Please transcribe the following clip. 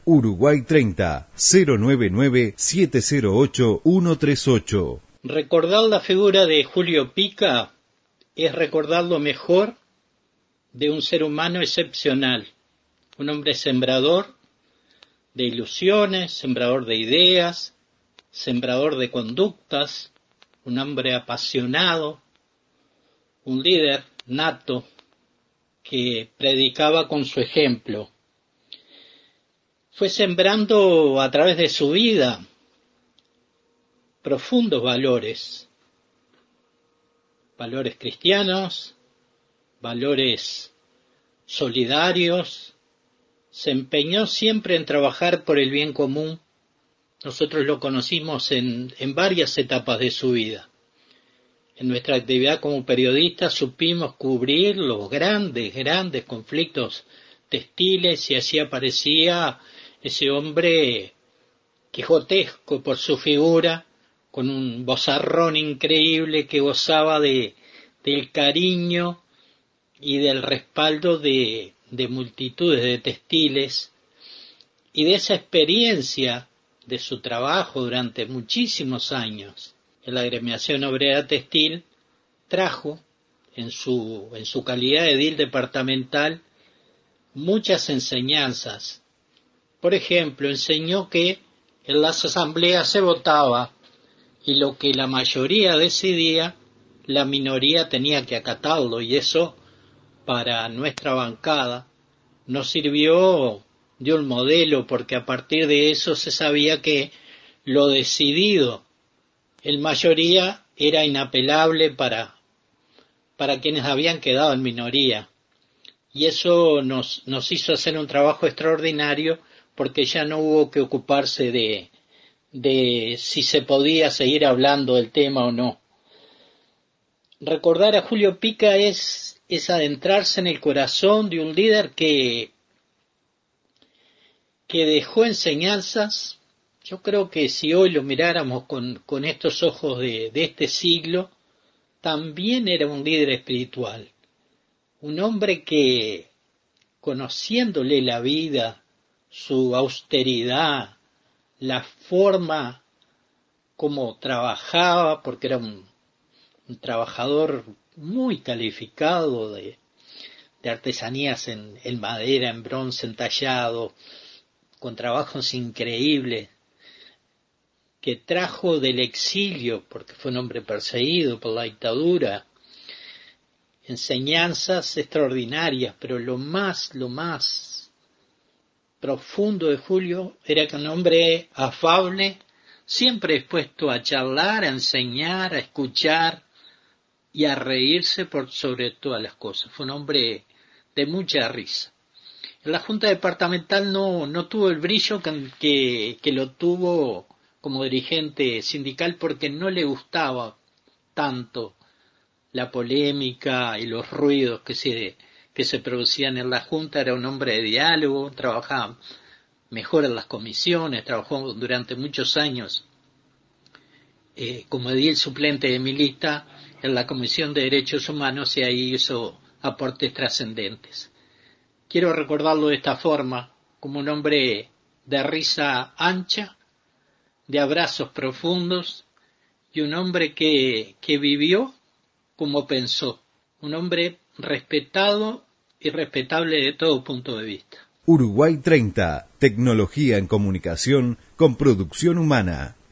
Uruguay 30 099 708 138. Recordar la figura de Julio Pica es recordar lo mejor de un ser humano excepcional, un hombre sembrador de ilusiones, sembrador de ideas, sembrador de conductas, un hombre apasionado, un líder nato que predicaba con su ejemplo. Fue sembrando a través de su vida profundos valores cristianos, valores solidarios. Se empeñó siempre en trabajar por el bien común. Nosotros lo conocimos en varias etapas de su vida. En nuestra actividad como periodistas supimos cubrir los grandes conflictos textiles y así aparecía ese hombre quijotesco por su figura, con un vozarrón increíble que gozaba del cariño y del respaldo de multitudes de textiles, y de esa experiencia de su trabajo durante muchísimos años en la Agremiación Obrera Textil, trajo en su calidad de edil departamental muchas enseñanzas. Por ejemplo, enseñó que en las asambleas se votaba y lo que la mayoría decidía, la minoría tenía que acatarlo, y eso para nuestra bancada nos sirvió de un modelo, porque a partir de eso se sabía que lo decidido en mayoría era inapelable para quienes habían quedado en minoría. Y eso nos hizo hacer un trabajo extraordinario, porque ya no hubo que ocuparse de si se podía seguir hablando del tema o no. Recordar a Julio Pica es adentrarse en el corazón de un líder que dejó enseñanzas. Yo creo que si hoy lo miráramos con estos ojos de este siglo, también era un líder espiritual. Un hombre que, conociéndole la vida, su austeridad, la forma como trabajaba, porque era un trabajador muy calificado de artesanías en madera, en bronce, en tallado, con trabajos increíbles, que trajo del exilio, porque fue un hombre perseguido por la dictadura, enseñanzas extraordinarias. Pero lo más profundo de Julio era que un hombre afable, siempre dispuesto a charlar, a enseñar, a escuchar y a reírse por sobre todas las cosas. Fue un hombre de mucha risa. En la Junta Departamental no tuvo el brillo que lo tuvo como dirigente sindical, porque no le gustaba tanto la polémica y los ruidos que se producían en la Junta. Era un hombre de diálogo, trabajaba mejor en las comisiones, trabajó durante muchos años como edil suplente de mi lista en la Comisión de Derechos Humanos, y ahí hizo aportes trascendentes. Quiero recordarlo de esta forma, como un hombre de risa ancha, de abrazos profundos, y un hombre que vivió como pensó, un hombre respetado y respetable de todo punto de vista. Uruguay 30, tecnología en comunicación con producción humana.